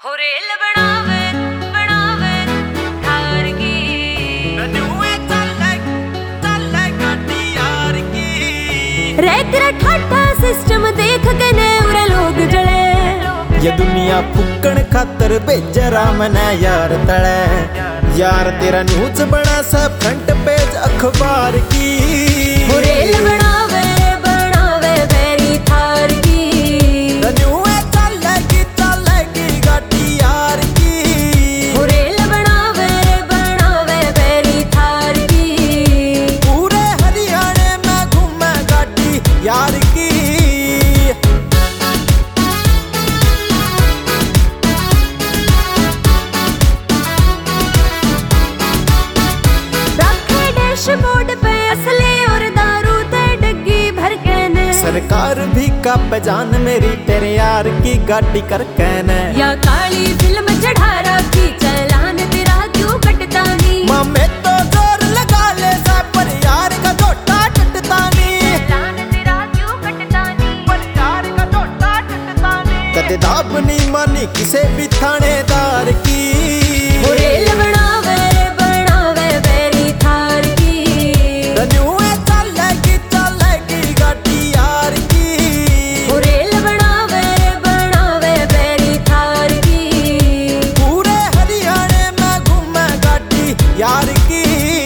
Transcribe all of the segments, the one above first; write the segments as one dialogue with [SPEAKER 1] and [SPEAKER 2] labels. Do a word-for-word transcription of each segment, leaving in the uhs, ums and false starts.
[SPEAKER 1] हो रेल बनावे बनावे थार की ननुए चले चले गाड़ी यार की रे तेरा ठाठा सिस्टम देख के ने उरे लोग जले
[SPEAKER 2] ये दुनिया फुकण खातर बेजरा मना यार तले यार तेरा न्यूज बना सा फ्रंट पेज अखबार की
[SPEAKER 1] हो रेल बनावे बनावे बेरी थार की
[SPEAKER 2] ननुए चलेगी चलेगी गाड़ी यार की
[SPEAKER 1] हो रेल बनावे बनावे बेरी थार की
[SPEAKER 2] पूरे हरियाणे में घूमे गाड़ी यार की
[SPEAKER 1] बोर्ड पे असले और दारू ते डग्गी भर के ने
[SPEAKER 2] सरकार भी का पहचान मेरी तेरे यार की गाड़ी कर कहने
[SPEAKER 1] या काली फिल्म चढ़ा रखी चलान तेरा क्यों कटता नहीं
[SPEAKER 2] मामे तो जोर लगा ले सा पर यार का झोटा टटता नहीं
[SPEAKER 1] चलान तेरा क्यों कटता नहीं
[SPEAKER 2] पर यार का झोटा टटता नहीं कदे दाब नहीं मानी किसे भी थानेदार की
[SPEAKER 1] हो रेल बनावे बनावे बेरी थार की
[SPEAKER 2] ननुए चलेगी चलेगी गाड़ी यार की
[SPEAKER 1] हो रेल बनावे बनावे बेरी थार की
[SPEAKER 2] पूरे हरियाणे में घूमे गाड़ी यार की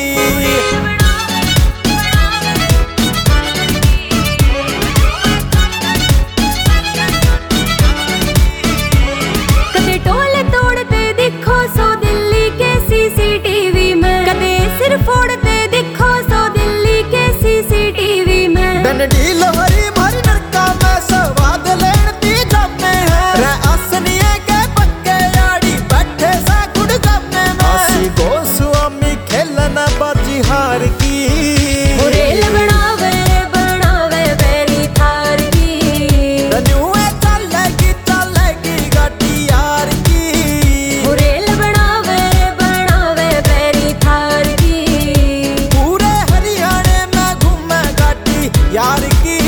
[SPEAKER 1] कदे टोले तोड़ते दिखो सो दिल्ली के सीसीटीवी में कदे सिर फोड़ते दिखो सो दिल्ली के सीसीटीवी में
[SPEAKER 2] डंडी लोहरी भरी नरका में स्वाद लेती जमे है रे असनिए के पक्के याड़ी बैठे सा गुड़ गमे में आसी गोस्वामी खेलना बाजी हार की
[SPEAKER 1] हो रेल बनावे बनावे बेरी थार की
[SPEAKER 2] ननुए चलेगी चलेगी गाड़ी यार की
[SPEAKER 1] हो रेल बनावे बनावे बेरी थार की
[SPEAKER 2] पूरे हरियाणे में घूमे गाड़ी यार की